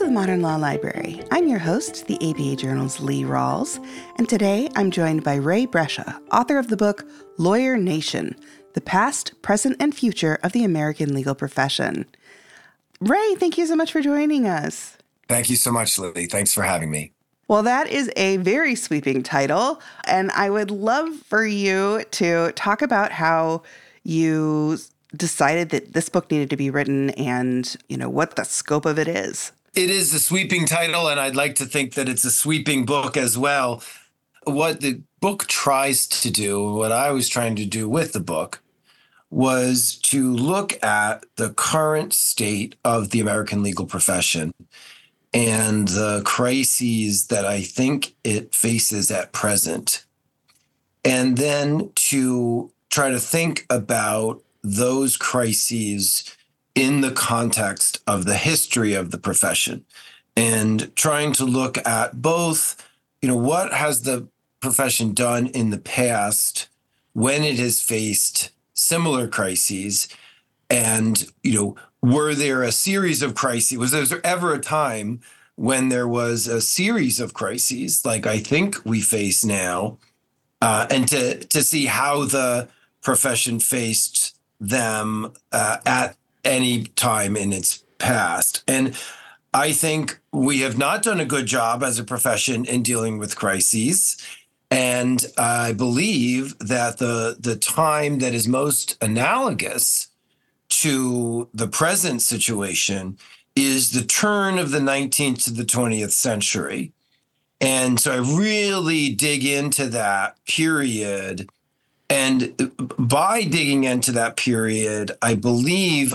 the Modern Law Library. I'm your host, the ABA Journal's Lee Rawls, and today I'm joined by Ray Brescia, author of the book Lawyer Nation: The Past, Present, and Future of the American Legal Profession. Ray, thank you so much for joining us. Thank you so much, Lily. Thanks for having me. Well, that is a very sweeping title, and I would love for you to talk about how you decided that this book needed to be written and, what the scope of it is. It is a sweeping title, and I'd like to think that it's a sweeping book as well. What the book tries to do, what I was trying to do with the book, was to look at the current state of the American legal profession and the crises that I think it faces at present, and then to try to think about those crises in the context of the history of the profession, and trying to look at both, what has the profession done in the past when it has faced similar crises, and, were there a series of crises? Was there ever a time when there was a series of crises like I think we face now, and to see how the profession faced them at any time in its past. And I think we have not done a good job as a profession in dealing with crises. And I believe that the time that is most analogous to the present situation is the turn of the 19th to the 20th century. And so I really dig into that period. And by digging into that period, I believe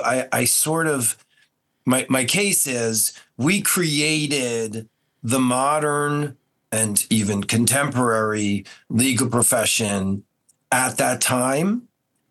my case is we created the modern and even contemporary legal profession at that time.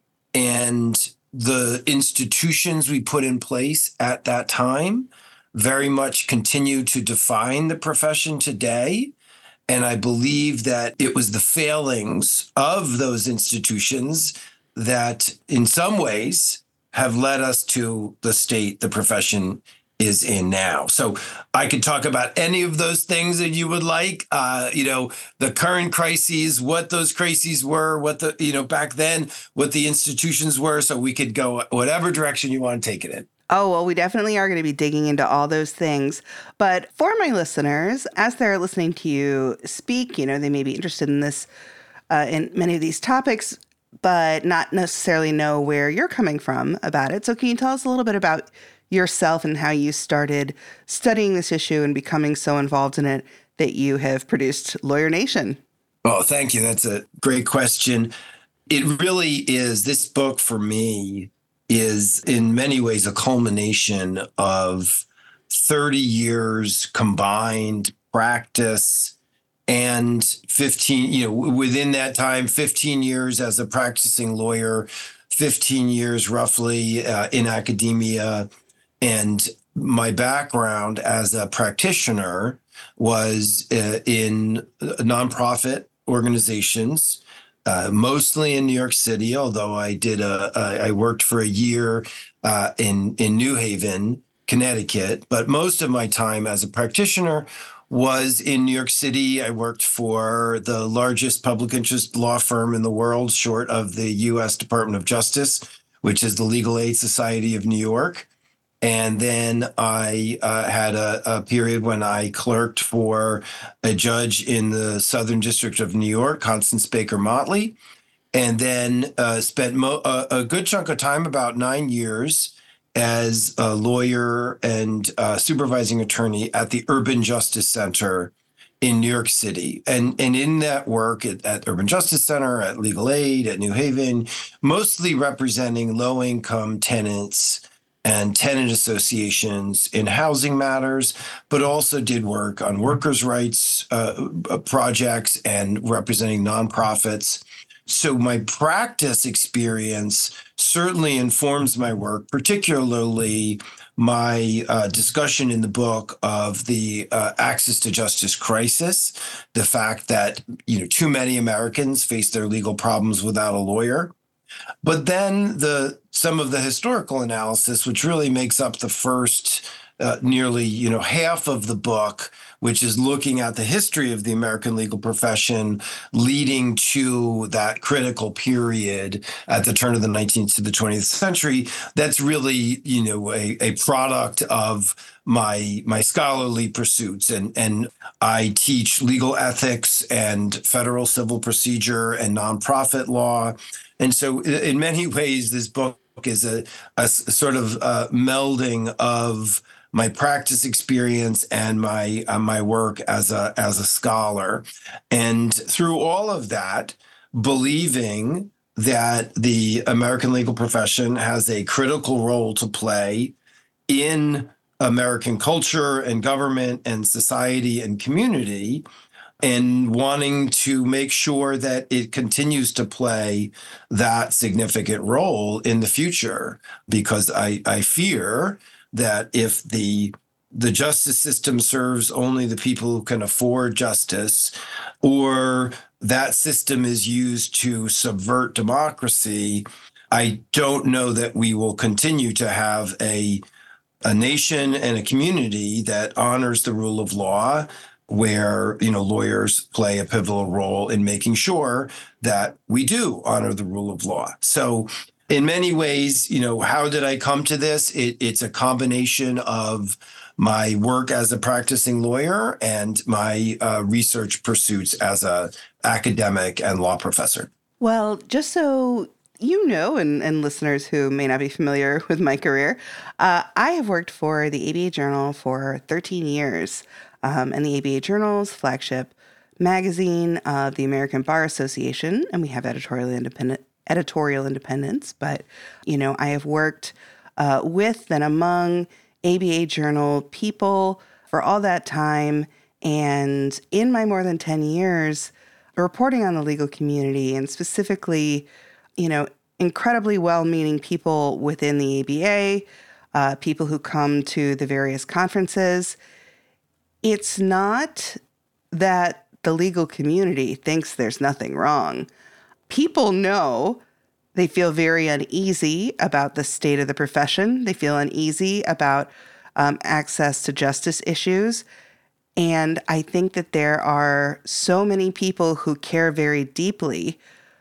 And the institutions we put in place at that time very much continue to define the profession today. And I believe that it was the failings of those institutions that in some ways have led us to the state the profession is in now. So I could talk about any of those things that you would like, the current crises, what those crises were, what back then, what the institutions were. So we could go whatever direction you want to take it in. Oh, well, we definitely are going to be digging into all those things. But for my listeners, as they're listening to you speak, they may be interested in this, in many of these topics, but not necessarily know where you're coming from about it. So can you tell us a little bit about yourself and how you started studying this issue and becoming so involved in it that you have produced Lawyer Nation? Oh, thank you. That's a great question. It really is. This book for me is in many ways a culmination of 30 years combined practice and 15, within that time, 15 years as a practicing lawyer, 15 years roughly in academia. And my background as a practitioner was in nonprofit organizations, mostly in New York City, although I worked for a year in New Haven, Connecticut. But most of my time as a practitioner was in New York City. I worked for the largest public interest law firm in the world, short of the U.S. Department of Justice, which is the Legal Aid Society of New York. And then I had a period when I clerked for a judge in the Southern District of New York, Constance Baker Motley, and then spent a good chunk of time, about 9 years, as a lawyer and supervising attorney at the Urban Justice Center in New York City. And in that work at Urban Justice Center, at Legal Aid, at New Haven, mostly representing low-income tenants and tenant associations in housing matters, but also did work on workers' rights projects and representing nonprofits. So my practice experience certainly informs my work, particularly my discussion in the book of the access to justice crisis, the fact that too many Americans face their legal problems without a lawyer. But then some of the historical analysis, which really makes up the first nearly, half of the book, which is looking at the history of the American legal profession, leading to that critical period at the turn of the 19th to the 20th century. That's really, a product of my scholarly pursuits, and I teach legal ethics and federal civil procedure and nonprofit law. And so in many ways, this book is a sort of melding of my practice experience and my work as a scholar. And through all of that, believing that the American legal profession has a critical role to play in American culture and government and society and community, and wanting to make sure that it continues to play that significant role in the future. Because I fear that if the justice system serves only the people who can afford justice, or that system is used to subvert democracy, I don't know that we will continue to have a nation and a community that honors the rule of law, where lawyers play a pivotal role in making sure that we do honor the rule of law. So in many ways, how did I come to this? It's a combination of my work as a practicing lawyer and my research pursuits as a academic and law professor. Well, just so you know, and listeners who may not be familiar with my career, I have worked for the ABA Journal for 13 years. And the ABA Journal's flagship magazine of the American Bar Association, and we have editorial independence. But, I have worked with and among ABA Journal people for all that time. And in my more than 10 years, reporting on the legal community, and specifically, incredibly well-meaning people within the ABA, people who come to the various conferences. It's not that the legal community thinks there's nothing wrong. People know they feel very uneasy about the state of the profession. They feel uneasy about access to justice issues. And I think that there are so many people who care very deeply,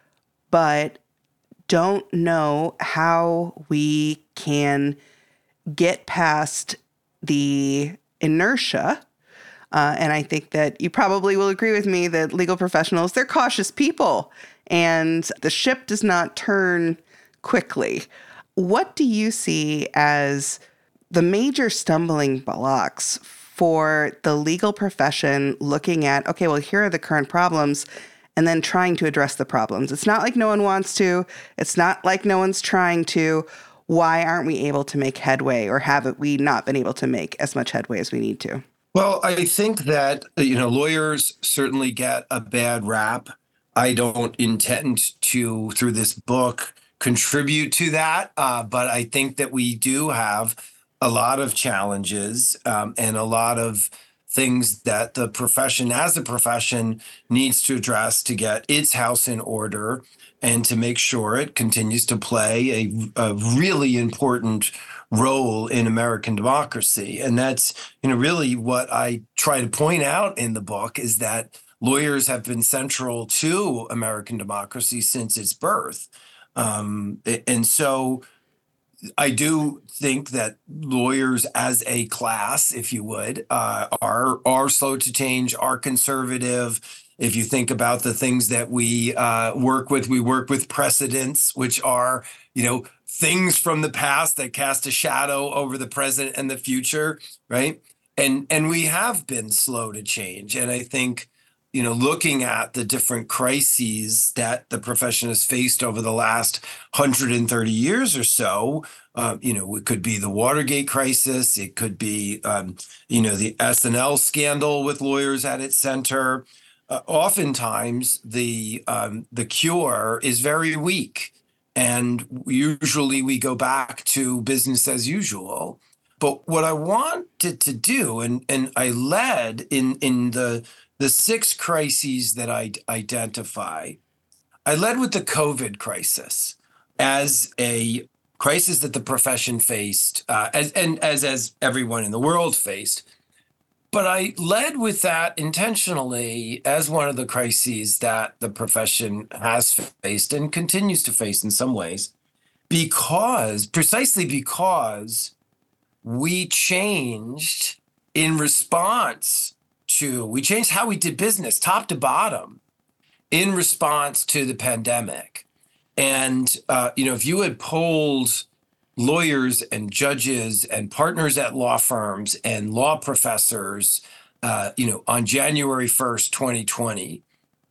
but don't know how we can get past the inertia. And I think that you probably will agree with me that legal professionals, they're cautious people, and the ship does not turn quickly. What do you see as the major stumbling blocks for the legal profession looking at, okay, well, here are the current problems, and then trying to address the problems? It's not like no one wants to. It's not like no one's trying to. Why aren't we able to make headway, or have we not been able to make as much headway as we need to? Well, I think that, lawyers certainly get a bad rap. I don't intend to, through this book, contribute to that. But I think that we do have a lot of challenges and a lot of things that the profession, as a profession, needs to address to get its house in order and to make sure it continues to play a really important role in American democracy. And that's, really what I try to point out in the book, is that lawyers have been central to American democracy since its birth. And so I do think that lawyers as a class, if you would, are slow to change, are conservative. If you think about the things that we work with precedents, which are, things from the past that cast a shadow over the present and the future, right? And we have been slow to change. And I think, looking at the different crises that the profession has faced over the last 130 years or so, it could be the Watergate crisis. It could be, the SNL scandal with lawyers at its center. Oftentimes, the cure is very weak. And usually we go back to business as usual. But what I wanted to do, and I led in the 6 crises that I identify, I led with the COVID crisis as a crisis that the profession faced, as everyone in the world faced. But I led with that intentionally as one of the crises that the profession has faced and continues to face in some ways, precisely because we changed in response we changed how we did business top to bottom in response to the pandemic. And, if you had polled lawyers and judges and partners at law firms and law professors, on January 1st, 2020,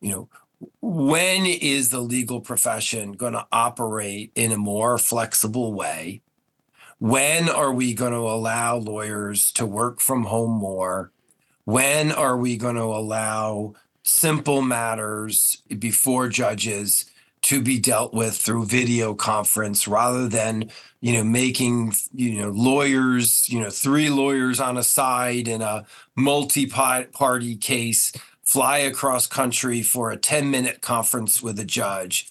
when is the legal profession going to operate in a more flexible way? When are we going to allow lawyers to work from home more? When are we going to allow simple matters before judges to be dealt with through video conference rather than, making, lawyers, 3 lawyers on a side in a multi-party case fly across country for a 10-minute conference with a judge?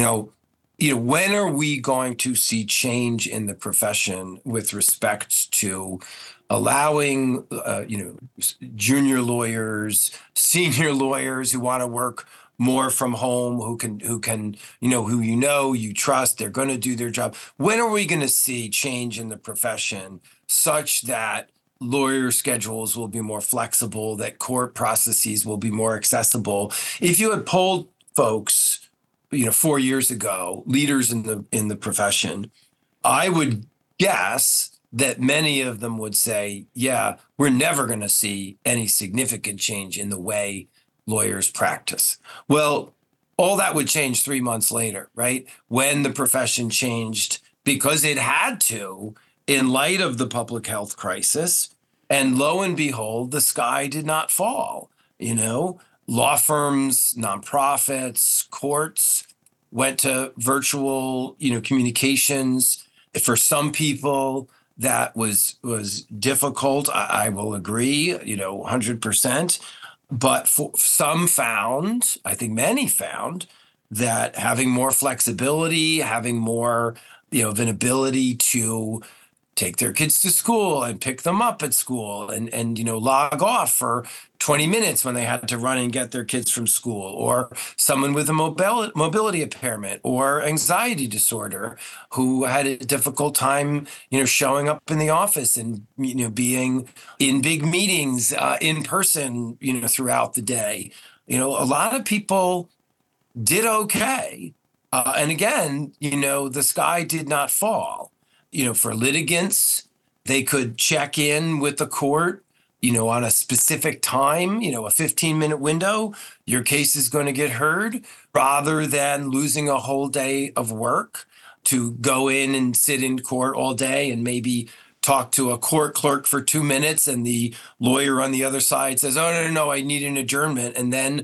When are we going to see change in the profession with respect to allowing, junior lawyers, senior lawyers who want to work more from home, who you trust, they're going to do their job? When are we going to see change in the profession such that lawyer schedules will be more flexible, that court processes will be more accessible? If you had polled folks, 4 years ago, leaders in the profession, I would guess that many of them would say, yeah, we're never going to see any significant change in the way lawyers practice. Well, all that would change 3 months later, right? When the profession changed because it had to in light of the public health crisis. And lo and behold, the sky did not fall. Law firms, nonprofits, courts went to virtual, communications. For some people, that was difficult. I will agree, 100%. But some found, I think many found, that having more flexibility, having more, of an ability to take their kids to school and pick them up at school and log off for 20 minutes when they had to run and get their kids from school, or someone with a mobility impairment or anxiety disorder who had a difficult time, showing up in the office and, being in big meetings in person, throughout the day. A lot of people did okay. And again, the sky did not fall. For litigants, they could check in with the court, on a specific time, a 15-minute window, your case is going to get heard, rather than losing a whole day of work to go in and sit in court all day and maybe talk to a court clerk for 2 minutes, and the lawyer on the other side says, oh, no, I need an adjournment. And then,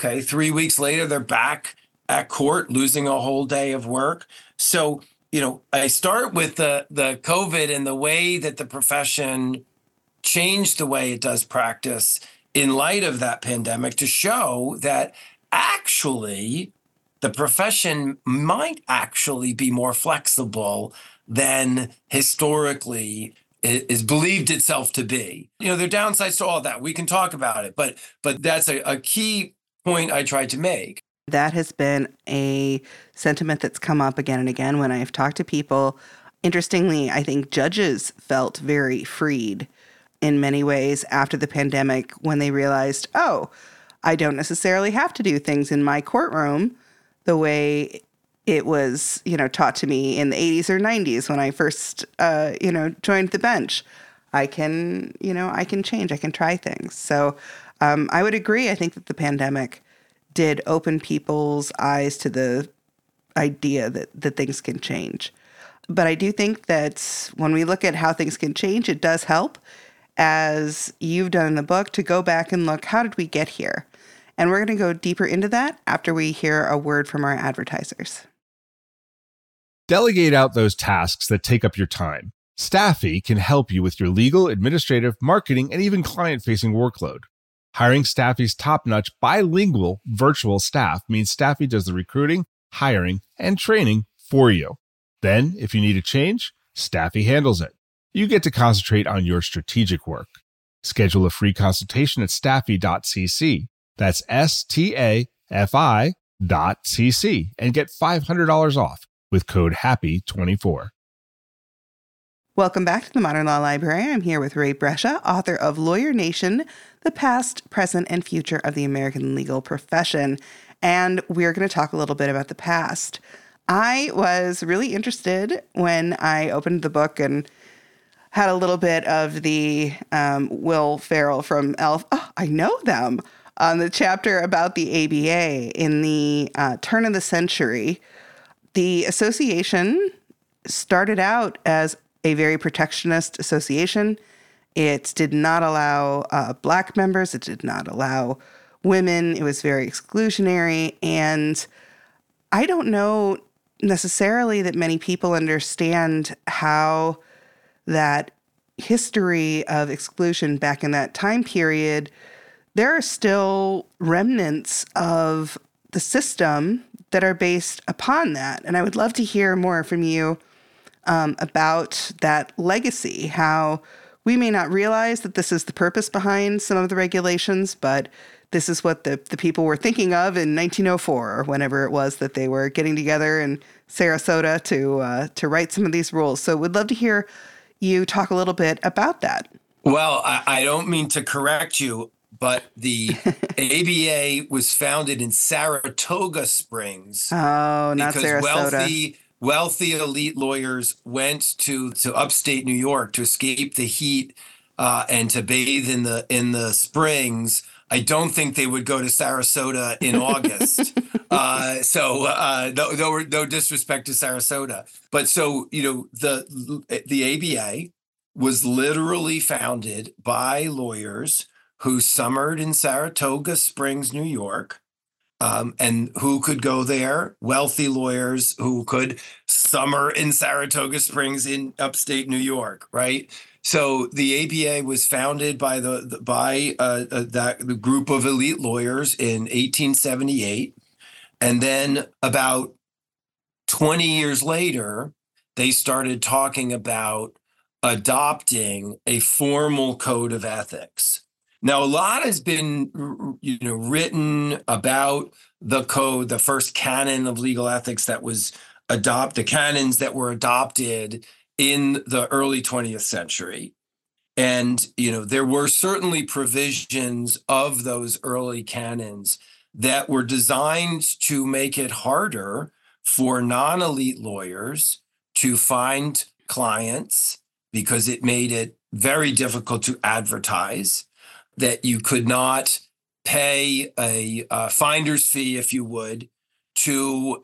3 weeks later, they're back at court, losing a whole day of work. So, I start with the COVID and the way that the profession changed the way it does practice in light of that pandemic to show that actually the profession might actually be more flexible than historically is believed itself to be. There are downsides to all of that. We can talk about it, but that's a key point I tried to make. That has been a sentiment that's come up again and again when I've talked to people. Interestingly, I think judges felt very freed in many ways after the pandemic when they realized, oh, I don't necessarily have to do things in my courtroom the way it was, taught to me in the 80s or 90s when I first, joined the bench. I can change, I can try things. So I would agree. I think that the pandemic did open people's eyes to the idea that things can change. But I do think that when we look at how things can change, it does help, as you've done in the book, to go back and look, how did we get here? And we're going to go deeper into that after we hear a word from our advertisers. Delegate out those tasks that take up your time. Staffy can help you with your legal, administrative, marketing, and even client-facing workload. Hiring Staffy's top-notch bilingual virtual staff means Staffy does the recruiting, hiring, and training for you. Then, if you need a change, Staffy handles it. You get to concentrate on your strategic work. Schedule a free consultation at staffy.cc. That's STAFI.cc and get $500 off with code HAPPY24. Welcome back to the Modern Law Library. I'm here with Ray Brescia, author of Lawyer Nation, The Past, Present, and Future of the American Legal Profession. And we're going to talk a little bit about the past. I was really interested when I opened the book and had a little bit of the Will Ferrell from Elf. Oh, I know them. On the chapter about the ABA in the turn of the century. The association started out as a very protectionist association. It did not allow Black members. It did not allow women. It was very exclusionary. And I don't know necessarily that many people understand how that history of exclusion back in that time period, there are still remnants of the system that are based upon that. And I would love to hear more from you about that legacy, how we may not realize that this is the purpose behind some of the regulations, but this is what the people were thinking of in 1904 or whenever it was that they were getting together in Sarasota to write some of these rules. So we'd love to hear you talk a little bit about that. Well, I don't mean to correct you, but the ABA was founded in Saratoga Springs. Oh, not Sarasota. Wealthy elite lawyers went to upstate New York to escape the heat and to bathe in the springs. I don't think they would go to Sarasota in August. No disrespect to Sarasota. But so, the ABA was literally founded by lawyers who summered in Saratoga Springs, New York. And who could go there? Wealthy lawyers who could summer in Saratoga Springs in upstate New York, right? So the ABA was founded by the group of elite lawyers in 1878, and then about 20 years later, they started talking about adopting a formal code of ethics. Now, a lot has been, written about the code, the first canon of legal ethics that was the canons that were adopted in the early 20th century. And, there were certainly provisions of those early canons that were designed to make it harder for non-elite lawyers to find clients because it made it very difficult to advertise, that you could not pay a finder's fee, if you would, to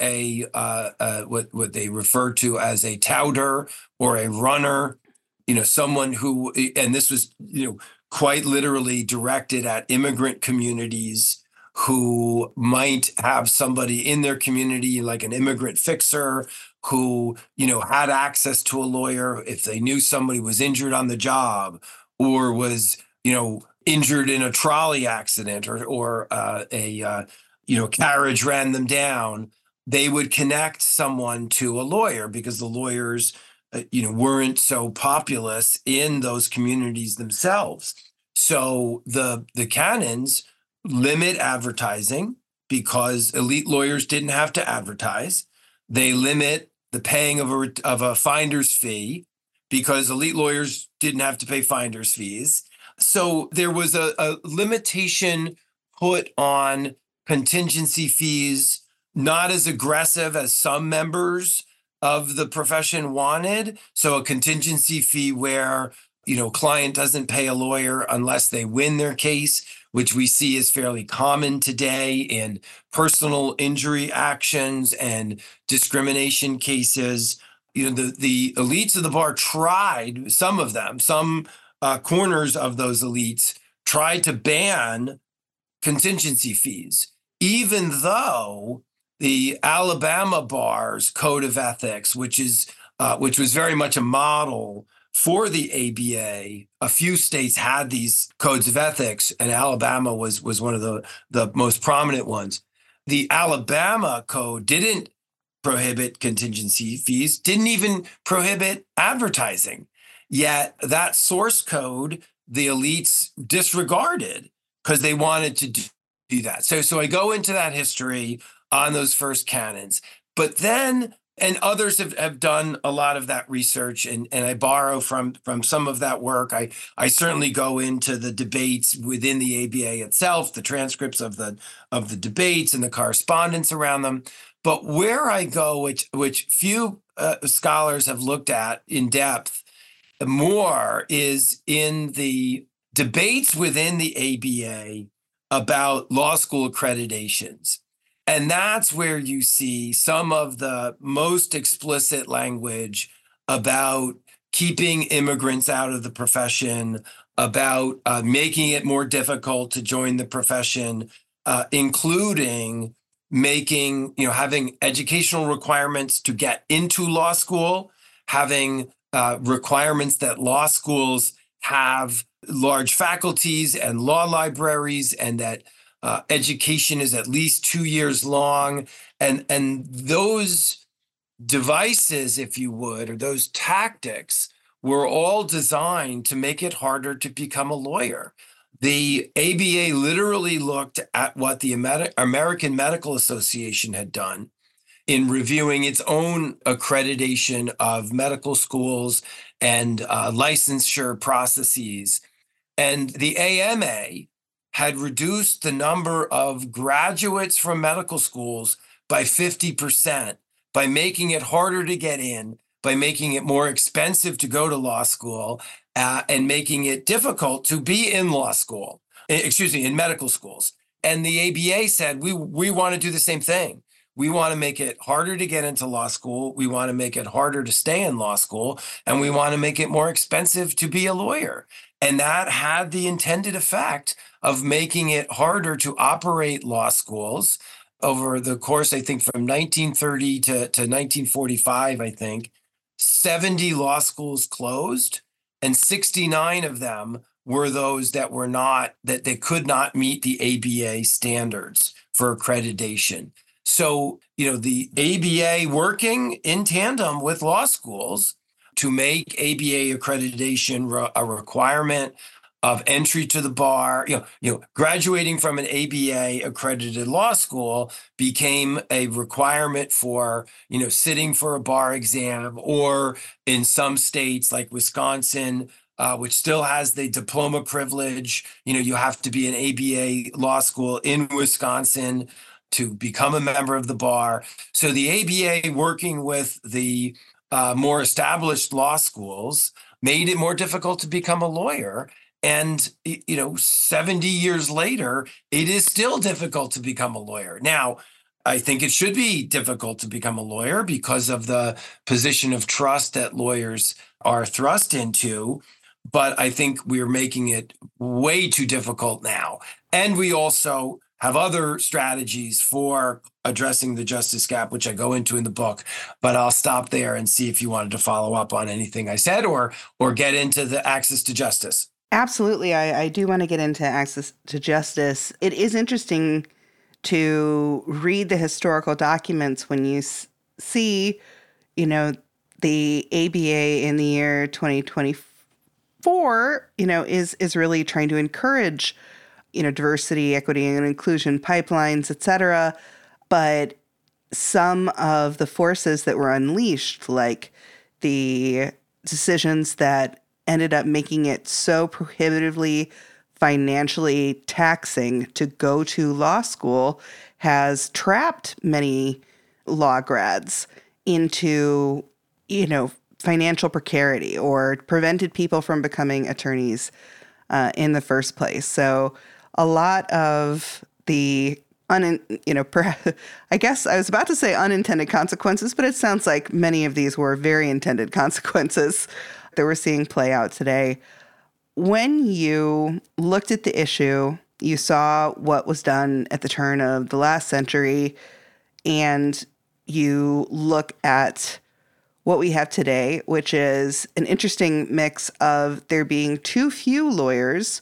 what they refer to as a touter or a runner, someone who, and this was, quite literally directed at immigrant communities who might have somebody in their community, like an immigrant fixer, who, had access to a lawyer if they knew somebody was injured on the job or was, injured in a trolley accident or a carriage ran them down. They would connect someone to a lawyer because the lawyers, weren't so populous in those communities themselves. So the canons limit advertising because elite lawyers didn't have to advertise. They limit the paying of a finder's fee because elite lawyers didn't have to pay finder's fees. So there was a limitation put on contingency fees, not as aggressive as some members of the profession wanted. So a contingency fee where, client doesn't pay a lawyer unless they win their case, which we see is fairly common today in personal injury actions and discrimination cases. The elites of the bar tried, some of them, some corners of those elites tried to ban contingency fees, even though the Alabama bar's code of ethics, which was very much a model for the ABA, a few states had these codes of ethics, and Alabama was one of the most prominent ones. The Alabama code didn't prohibit contingency fees, didn't even prohibit advertising. Yet that source code, the elites disregarded because they wanted to do that. So I go into that history on those first canons. But then, and others have done a lot of that research, and I borrow from some of that work. I certainly go into the debates within the ABA itself, the transcripts of the debates and the correspondence around them. But where I go, which few scholars have looked at in depth more, is in the debates within the ABA about law school accreditations. And that's where you see some of the most explicit language about keeping immigrants out of the profession, about making it more difficult to join the profession, including having educational requirements to get into law school, having requirements that law schools have large faculties and law libraries, and that education is at least 2 years long. And those devices, if you would, or those tactics were all designed to make it harder to become a lawyer. The ABA literally looked at what the American Medical Association had done in reviewing its own accreditation of medical schools and licensure processes. And the AMA had reduced the number of graduates from medical schools by 50%, by making it harder to get in, by making it more expensive to go to law school, and making it difficult to be in in medical schools. And the ABA said, we want to do the same thing. We want to make it harder to get into law school. We want to make it harder to stay in law school. And we want to make it more expensive to be a lawyer. And that had the intended effect of making it harder to operate law schools. Over the course, I think, from 1930 to 1945, I think, 70 law schools closed, and 69 of them were those that they could not meet the ABA standards for accreditation. So, the ABA working in tandem with law schools to make ABA accreditation a requirement of entry to the bar, graduating from an ABA accredited law school became a requirement for, sitting for a bar exam, or in some states like Wisconsin, which still has the diploma privilege, you have to be an ABA law school in Wisconsin to become a member of the bar. So the ABA, working with the more established law schools, made it more difficult to become a lawyer. And, 70 years later, it is still difficult to become a lawyer. Now, I think it should be difficult to become a lawyer because of the position of trust that lawyers are thrust into. But I think we're making it way too difficult now. And we also have other strategies for addressing the justice gap, which I go into in the book. But I'll stop there and see if you wanted to follow up on anything I said, or get into the access to justice. Absolutely. I do want to get into access to justice. It is interesting to read the historical documents when you see, the ABA in the year 2024, is really trying to encourage, diversity, equity, and inclusion pipelines, et cetera. But some of the forces that were unleashed, like the decisions that ended up making it so prohibitively financially taxing to go to law school, has trapped many law grads into, financial precarity, or prevented people from becoming attorneys in the first place. So a lot of the I guess I was about to say unintended consequences, but it sounds like many of these were very intended consequences that we're seeing play out today. When you looked at the issue, you saw what was done at the turn of the last century, and you look at what we have today, which is an interesting mix of there being too few lawyers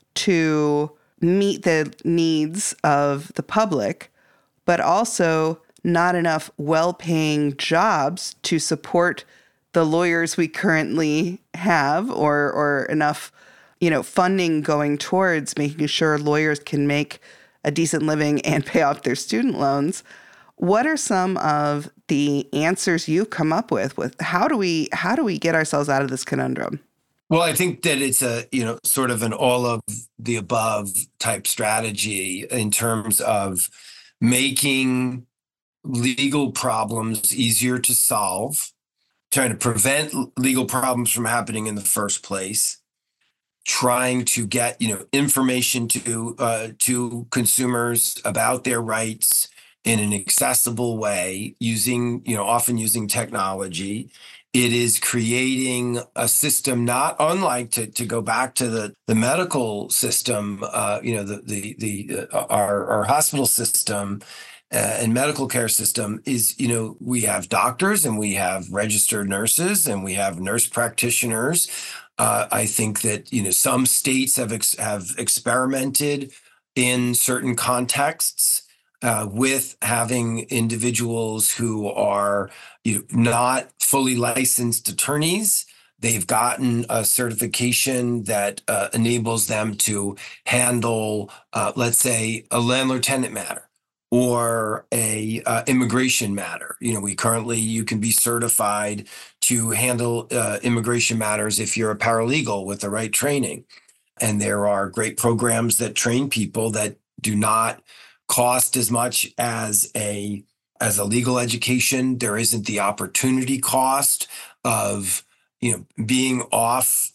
to meet the needs of the public, but also not enough well-paying jobs to support the lawyers we currently have, or enough, funding going towards making sure lawyers can make a decent living and pay off their student loans. What are some of the answers you've come up with how do we get ourselves out of this conundrum? Well, I think that it's a, sort of an all of the above type strategy in terms of making legal problems easier to solve, trying to prevent legal problems from happening in the first place, trying to get, information to consumers about their rights in an accessible way, often using technology. It is creating a system not unlike, to go back to the medical system, our hospital system and medical care system is, we have doctors and we have registered nurses and we have nurse practitioners. I think that, some states have experimented in certain contexts with having individuals who are not fully licensed attorneys. They've gotten a certification that enables them to handle, let's say, a landlord-tenant matter or a immigration matter. You can be certified to handle immigration matters if you're a paralegal with the right training. And there are great programs that train people that do not cost as much as a legal education. There isn't the opportunity cost of being off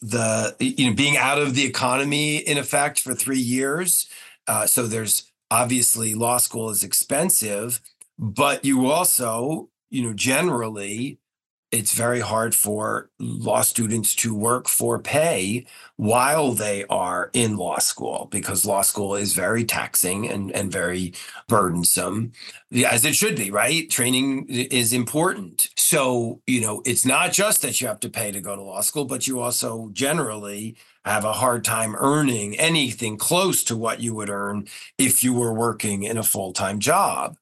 being out of the economy in effect for 3 years. So there's obviously law school is expensive, but you also generally it's very hard for law students to work for pay while they are in law school, because law school is very taxing and very burdensome, as it should be, right? Training is important. So, it's not just that you have to pay to go to law school, but you also generally have a hard time earning anything close to what you would earn if you were working in a full-time job.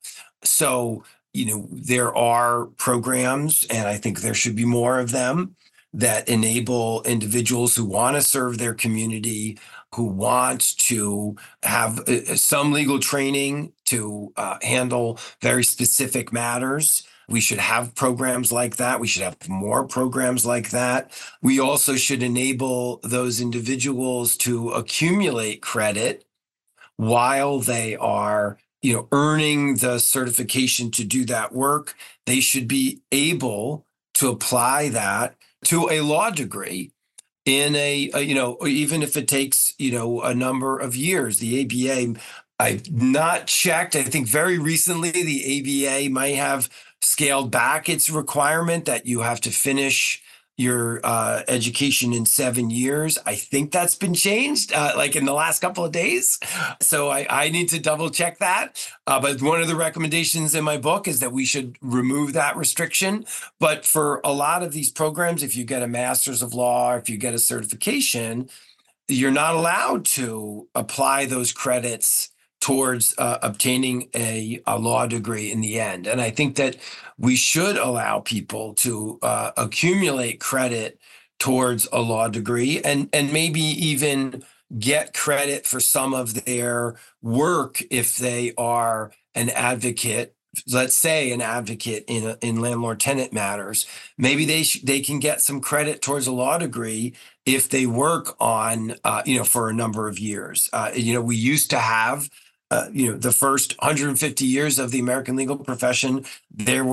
So, there are programs, and I think there should be more of them, that enable individuals who want to serve their community, who want to have some legal training to handle very specific matters. We should have programs like that. We should have more programs like that. We also should enable those individuals to accumulate credit while they are earning the certification to do that work. They should be able to apply that to a law degree in even if it takes, a number of years. The ABA, I've not checked. I think very recently the ABA might have scaled back its requirement that you have to finish your education in 7 years. I think that's been changed like in the last couple of days. So I need to double check that. But one of the recommendations in my book is that we should remove that restriction. But for a lot of these programs, if you get a master's of law, if you get a certification, you're not allowed to apply those credits towards obtaining a law degree in the end. And I think that we should allow people to accumulate credit towards a law degree and maybe even get credit for some of their work if they are an advocate. Let's say an advocate in landlord-tenant matters. Maybe they can get some credit towards a law degree if they work on for a number of years. We used to have the first 150 years of the American legal profession, there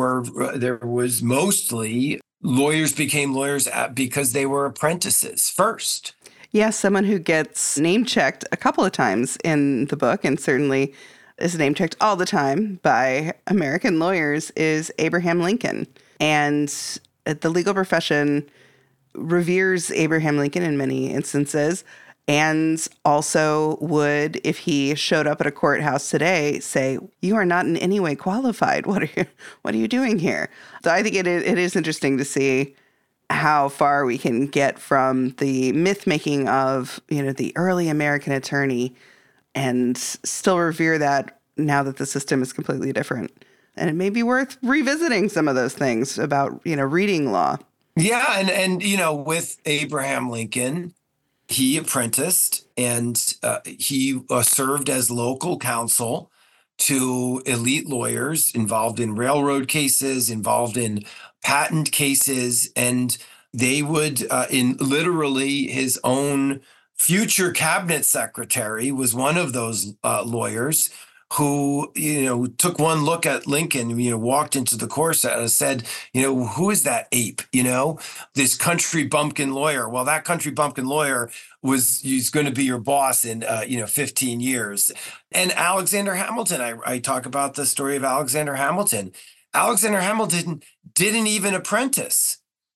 was mostly lawyers became lawyers because they were apprentices first. Yes, someone who gets name checked a couple of times in the book, and certainly is name checked all the time by American lawyers, is Abraham Lincoln. And the legal profession reveres Abraham Lincoln in many instances, and also would, if he showed up at a courthouse today, say, "You are not in any way qualified. What are you doing here?" So I think it is interesting to see how far we can get from the myth making of the early American attorney, and still revere that now that the system is completely different. And it may be worth revisiting some of those things about, reading law. Yeah. And with Abraham Lincoln, he apprenticed and he served as local counsel to elite lawyers involved in railroad cases, involved in patent cases. And they would, in literally his own future cabinet secretary was one of those lawyers who, took one look at Lincoln, walked into the course and said, who is that ape? This country bumpkin lawyer. Well, that country bumpkin lawyer he's going to be your boss in 15 years. And Alexander Hamilton, I talk about the story of Alexander Hamilton. Alexander Hamilton didn't even apprentice.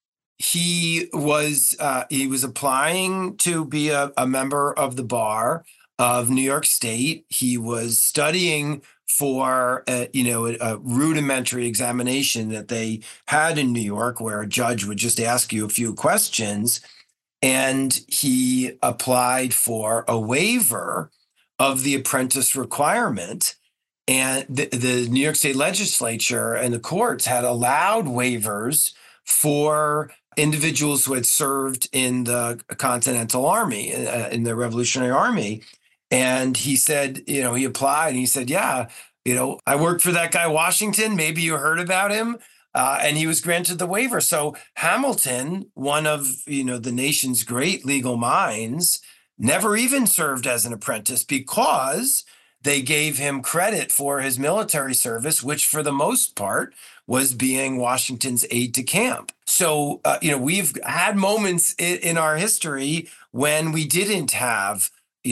He was applying to be a member of the bar of New York State. He was studying for a rudimentary examination that they had in New York, where a judge would just ask you a few questions. And he applied for a waiver of the apprentice requirement. And the New York State legislature and the courts had allowed waivers for individuals who had served in the Continental Army, in the Revolutionary Army. And he said, he applied and he said, yeah, I worked for that guy, Washington. Maybe you heard about him. And he was granted the waiver. So Hamilton, one of, the nation's great legal minds, never even served as an apprentice because they gave him credit for his military service, which for the most part was being Washington's aide de camp. So, we've had moments in our history when we didn't have,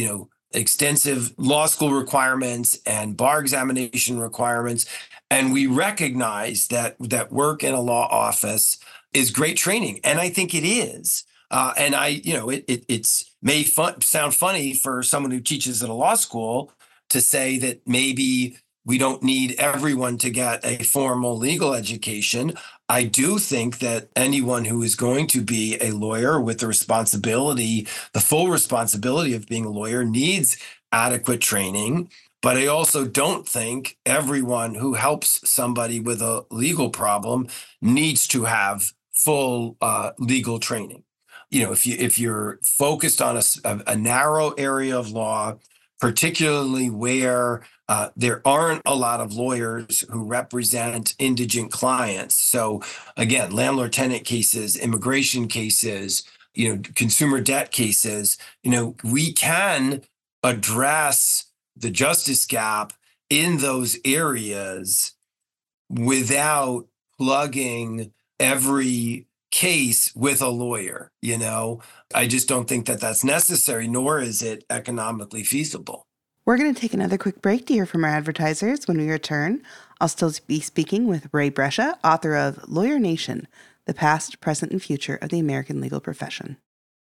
extensive law school requirements and bar examination requirements. And we recognize that work in a law office is great training. And I think it is. And it's may sound funny for someone who teaches at a law school to say that maybe we don't need everyone to get a formal legal education. I do think that anyone who is going to be a lawyer with the full responsibility of being a lawyer, needs adequate training. But I also don't think everyone who helps somebody with a legal problem needs to have full legal training. If you're focused on a narrow area of law, particularly where there aren't a lot of lawyers who represent indigent clients. So again, landlord-tenant cases, immigration cases, consumer debt cases, we can address the justice gap in those areas without plugging every case with a lawyer. I just don't think that that's necessary, nor is it economically feasible. We're going to take another quick break to hear from our advertisers. When we return, I'll still be speaking with Ray Brescia, author of Lawyer Nation, The Past, Present, and Future of the American Legal Profession.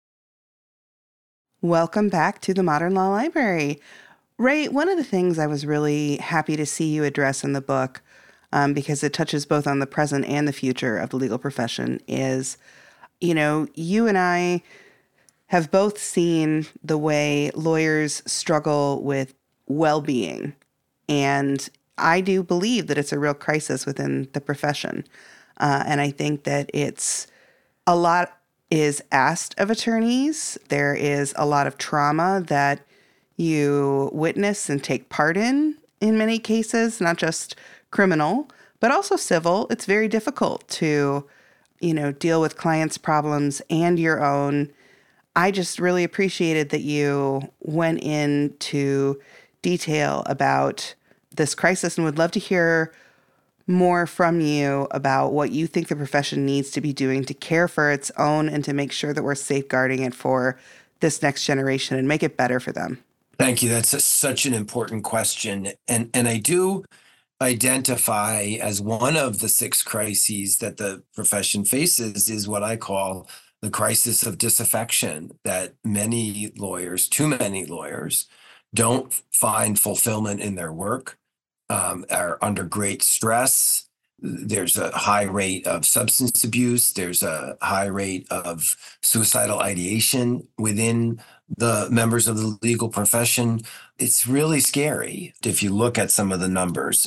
Welcome back to the Modern Law Library. Ray, one of the things I was really happy to see you address in the book, because it touches both on the present and the future of the legal profession, is, you and I have both seen the way lawyers struggle with well-being. And I do believe that it's a real crisis within the profession. And I think that a lot is asked of attorneys. There is a lot of trauma that you witness and take part in many cases, not just criminal, but also civil. It's very difficult to, deal with clients' problems and your own. I just really appreciated that you went into detail about this crisis and would love to hear more from you about what you think the profession needs to be doing to care for its own and to make sure that we're safeguarding it for this next generation and make it better for them. Thank you. That's such an important question. And I do identify as one of the 6 crises that the profession faces is what I call the crisis of disaffection, that too many lawyers, don't find fulfillment in their work, are under great stress, there's a high rate of substance abuse. There's a high rate of suicidal ideation within the members of the legal profession. It's really scary if you look at some of the numbers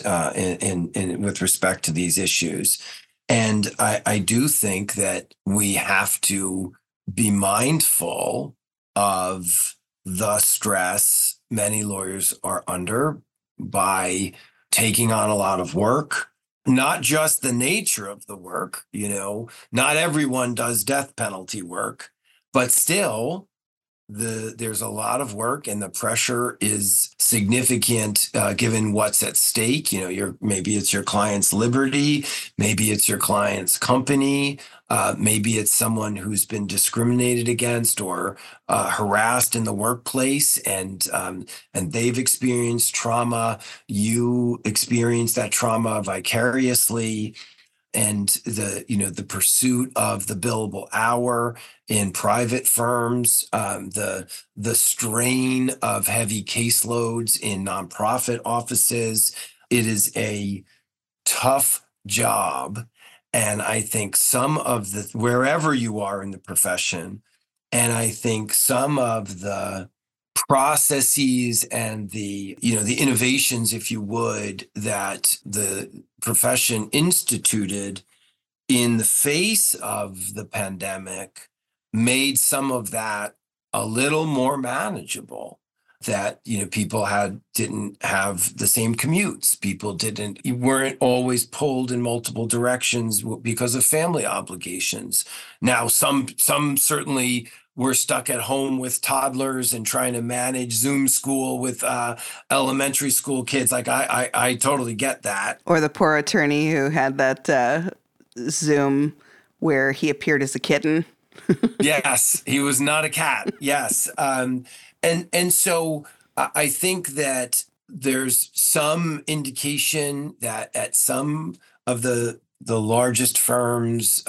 in with respect to these issues. And I do think that we have to be mindful of the stress many lawyers are under by taking on a lot of work, not just the nature of the work, not everyone does death penalty work, but still there's a lot of work and the pressure is significant given what's at stake. Maybe it's your client's liberty, maybe it's your client's company, maybe it's someone who's been discriminated against or harassed in the workplace, and they've experienced trauma. You experience that trauma vicariously. And the pursuit of the billable hour in private firms, the strain of heavy caseloads in nonprofit offices. It is a tough job. And I think wherever you are in the profession, and I think some of the processes and the innovations, if you would, that the profession instituted in the face of the pandemic made some of that a little more manageable. That people didn't have the same commutes. You weren't always pulled in multiple directions because of family obligations. Now, some certainly were stuck at home with toddlers and trying to manage Zoom school with elementary school kids. Like I totally get that. Or the poor attorney who had that Zoom where he appeared as a kitten. Yes, he was not a cat. Yes. And so I think that there's some indication that at some of the largest firms,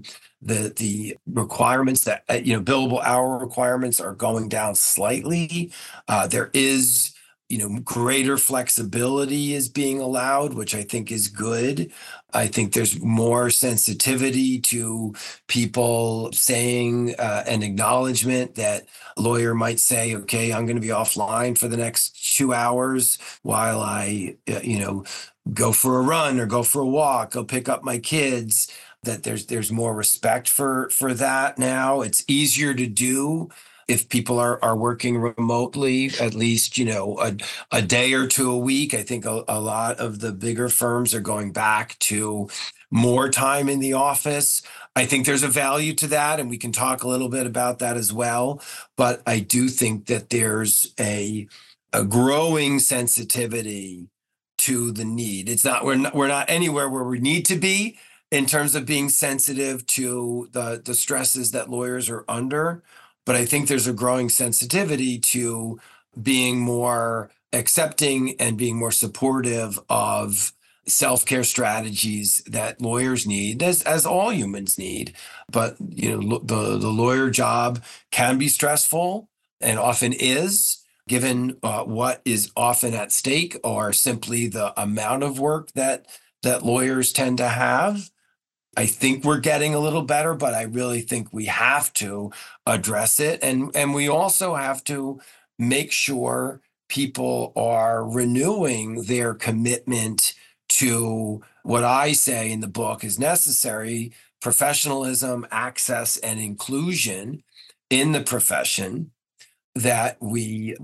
the requirements that billable hour requirements are going down slightly. There is greater flexibility is being allowed, which I think is good. I think there's more sensitivity to people saying an acknowledgement that a lawyer might say, okay, I'm going to be offline for the next 2 hours while I, go for a run or go for a walk, go pick up my kids. That there's more respect for that now. It's easier to do if people are working remotely, at least, a day or two a week. I think a lot of the bigger firms are going back to more time in the office. I think there's a value to that, and we can talk a little bit about that as well. But I do think that there's a growing sensitivity to the need. We're not anywhere where we need to be in terms of being sensitive to the stresses that lawyers are under. But I think there's a growing sensitivity to being more accepting and being more supportive of self-care strategies that lawyers need, as all humans need. But the lawyer job can be stressful and often is, given what is often at stake or simply the amount of work that lawyers tend to have. I think we're getting a little better, but I really think we have to address it. And we also have to make sure people are renewing their commitment to what I say in the book is necessary: professionalism, access, and inclusion in the profession, that we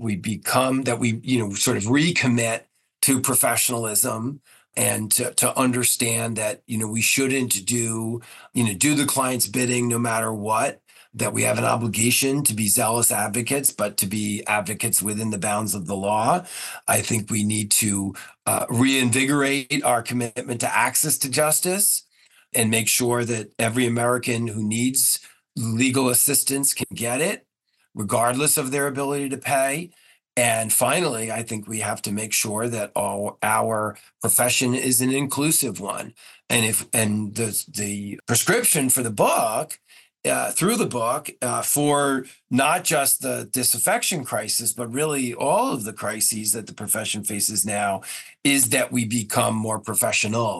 sort of recommit to professionalism, and to understand that, we shouldn't do the client's bidding no matter what, that we have an obligation to be zealous advocates, but to be advocates within the bounds of the law. I think we need to reinvigorate our commitment to access to justice and make sure that every American who needs legal assistance can get it, regardless of their ability to pay. And finally, I think we have to make sure that our profession is an inclusive one. And the prescription for the book, through the book, for not just the disaffection crisis, but really all of the crises that the profession faces now, is that we become more professional.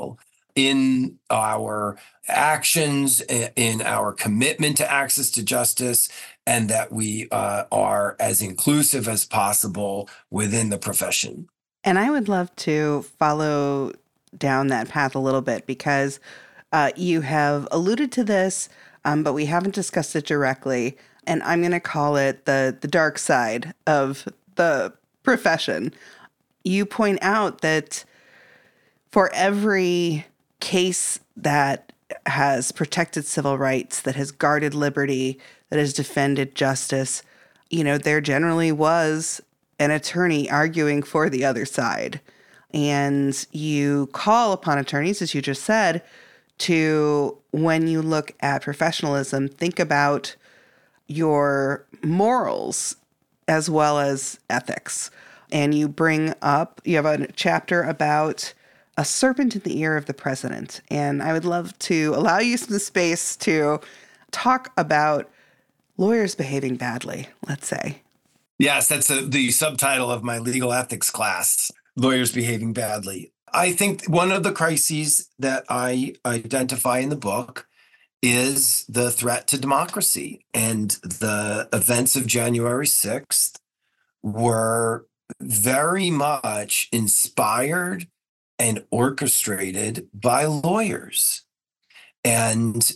in our actions, in our commitment to access to justice, and that we are as inclusive as possible within the profession. And I would love to follow down that path a little bit because you have alluded to this, but we haven't discussed it directly. And I'm going to call it the dark side of the profession. You point out that for every case that has protected civil rights, that has guarded liberty, that has defended justice, there generally was an attorney arguing for the other side. And you call upon attorneys, as you just said, to, when you look at professionalism, think about your morals as well as ethics. And you have a chapter about a serpent in the ear of the president. And I would love to allow you some space to talk about lawyers behaving badly, let's say. Yes, that's the subtitle of my legal ethics class, Lawyers Behaving Badly. I think one of the crises that I identify in the book is the threat to democracy. And the events of January 6th were very much inspired and orchestrated by lawyers. And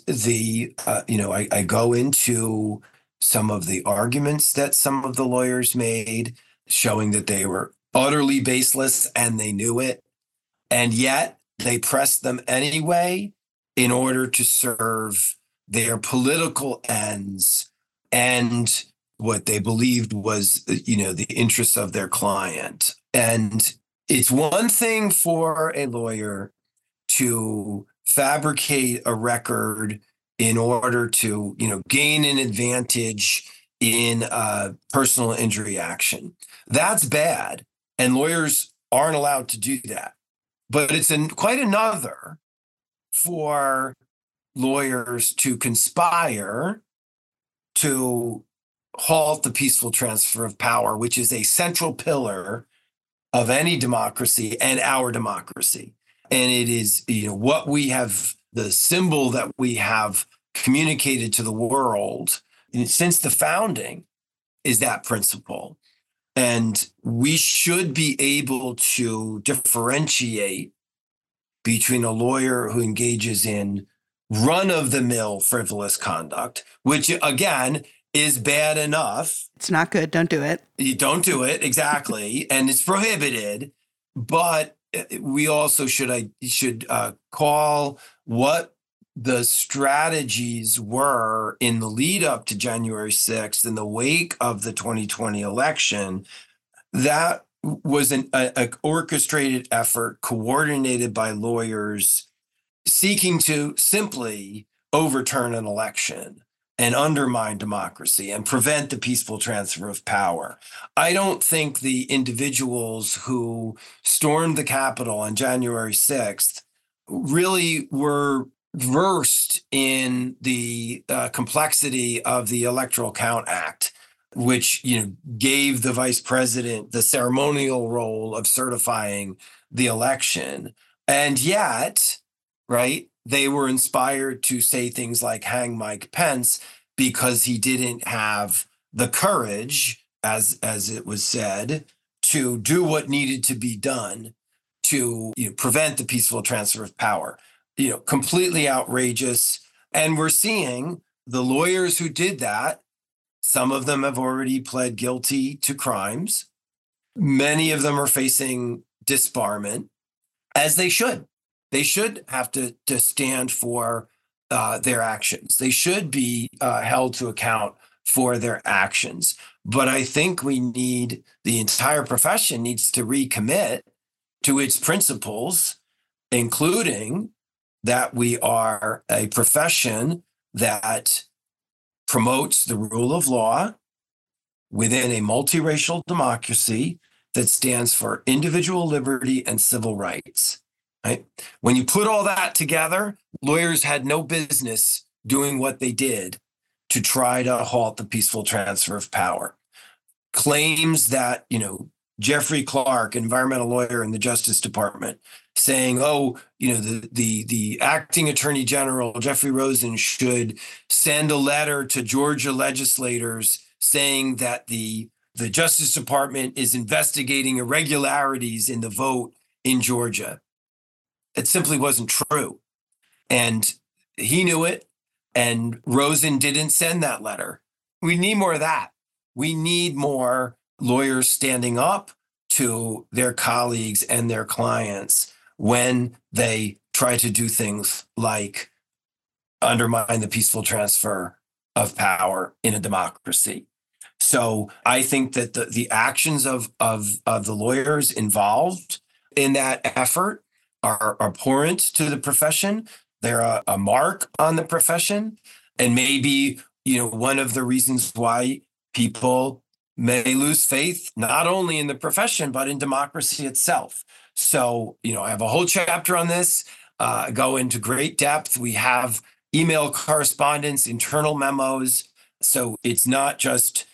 I go into some of the arguments that some of the lawyers made, showing that they were utterly baseless and they knew it. And yet they pressed them anyway in order to serve their political ends and what they believed was, the interests of their client. And it's one thing for a lawyer to fabricate a record in order to, gain an advantage in a personal injury action. That's bad. And lawyers aren't allowed to do that. But it's quite another for lawyers to conspire to halt the peaceful transfer of power, which is a central pillar of any democracy and our democracy. And it is, what we have, the symbol that we have communicated to the world since the founding is that principle. And we should be able to differentiate between a lawyer who engages in run-of-the-mill frivolous conduct, which, again, is bad enough. It's not good. Don't do it. You don't do it. Exactly. And it's prohibited. But we also should call what the strategies were in the lead up to January 6th, in the wake of the 2020 election. That was an orchestrated effort coordinated by lawyers seeking to simply overturn an election and undermine democracy and prevent the peaceful transfer of power. I don't think the individuals who stormed the Capitol on January 6th really were versed in the complexity of the Electoral Count Act, which gave the vice president the ceremonial role of certifying the election. And yet, right, they were inspired to say things like hang Mike Pence because he didn't have the courage, as it was said, to do what needed to be done to prevent the peaceful transfer of power. Completely outrageous. And we're seeing the lawyers who did that, some of them have already pled guilty to crimes. Many of them are facing disbarment, as they should. They should have to stand for their actions. They should be held to account for their actions. But I think the entire profession needs to recommit to its principles, including that we are a profession that promotes the rule of law within a multiracial democracy that stands for individual liberty and civil rights. Right? When you put all that together, lawyers had no business doing what they did to try to halt the peaceful transfer of power. Claims that, Jeffrey Clark, environmental lawyer in the Justice Department, saying, the acting attorney general, Jeffrey Rosen, should send a letter to Georgia legislators saying that the Justice Department is investigating irregularities in the vote in Georgia. It simply wasn't true. And he knew it, and Rosen didn't send that letter. We need more of that. We need more lawyers standing up to their colleagues and their clients when they try to do things like undermine the peaceful transfer of power in a democracy. So I think that the actions of the lawyers involved in that effort are abhorrent to the profession. They're a mark on the profession, and maybe one of the reasons why people may lose faith not only in the profession but in democracy itself. So I have a whole chapter on this. Go into great depth. We have email correspondence, internal memos. So it's not just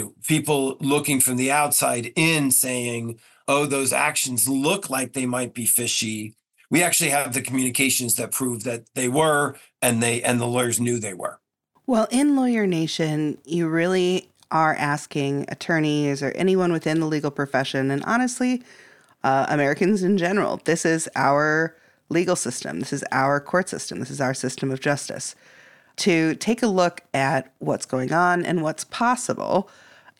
people looking from the outside in saying, oh, those actions look like they might be fishy. We actually have the communications that prove that they were, and the lawyers knew they were. Well, in Lawyer Nation, you really are asking attorneys or anyone within the legal profession, and honestly, Americans in general, this is our legal system. This is our court system. This is our system of justice. To take a look at what's going on and what's possible.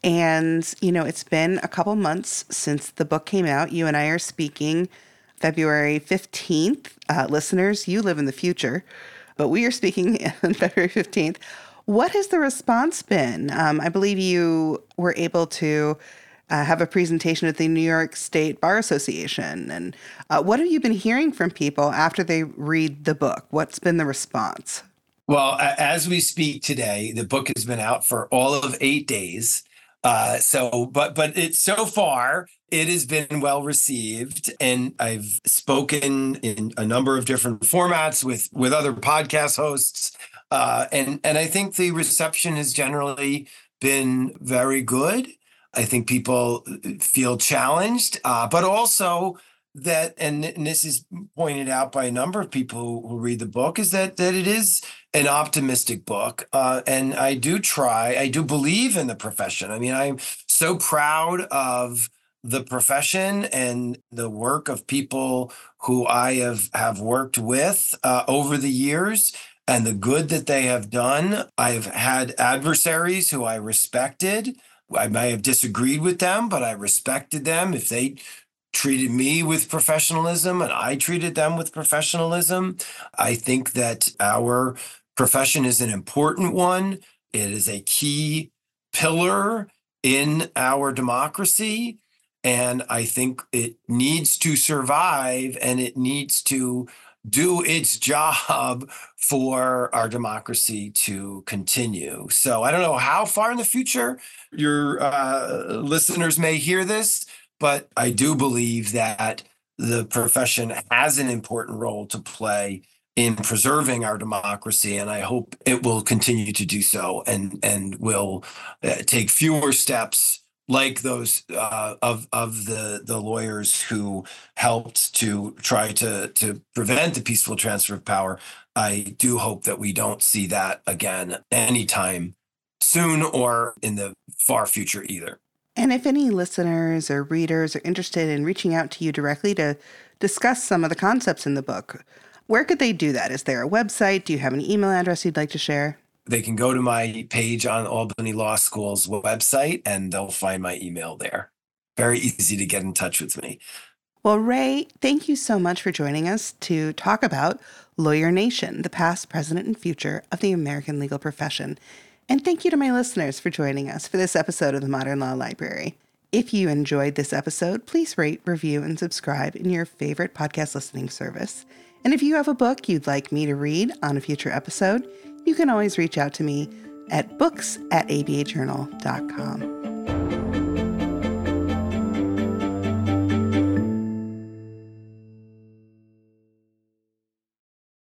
And, it's been a couple months since the book came out. You and I are speaking February 15th. Listeners, you live in the future, but we are speaking on February 15th. What has the response been? I believe you were able to have a presentation at the New York State Bar Association. And what have you been hearing from people after they read the book? What's been the response? Well, as we speak today, the book has been out for all of 8 days. But so far, it has been well received, and I've spoken in a number of different formats with other podcast hosts, and I think the reception has generally been very good. I think people feel challenged, but also that, and this is pointed out by a number of people who read the book, is that it is an optimistic book. And I do believe in the profession. I mean, I'm so proud of the profession and the work of people who I have worked with over the years, and the good that they have done. I've had adversaries who I respected. I may have disagreed with them, but I respected them. If they treated me with professionalism and I treated them with professionalism, I think that our profession is an important one. It is a key pillar in our democracy. And I think it needs to survive, and it needs to do its job for our democracy to continue. So I don't know how far in the future your listeners may hear this, but I do believe that the profession has an important role to play in preserving our democracy, and I hope it will continue to do so, and will take fewer steps like those of the lawyers who helped to try to prevent the peaceful transfer of power. I do hope that we don't see that again anytime soon or in the far future either. And if any listeners or readers are interested in reaching out to you directly to discuss some of the concepts in the book, where could they do that? Is there a website? Do you have an email address you'd like to share? They can go to my page on Albany Law School's website, and they'll find my email there. Very easy to get in touch with me. Well, Ray, thank you so much for joining us to talk about Lawyer Nation, the past, present, and future of the American legal profession. And thank you to my listeners for joining us for this episode of the Modern Law Library. If you enjoyed this episode, please rate, review, and subscribe in your favorite podcast listening service. And if you have a book you'd like me to read on a future episode, you can always reach out to me at books@abajournal.com.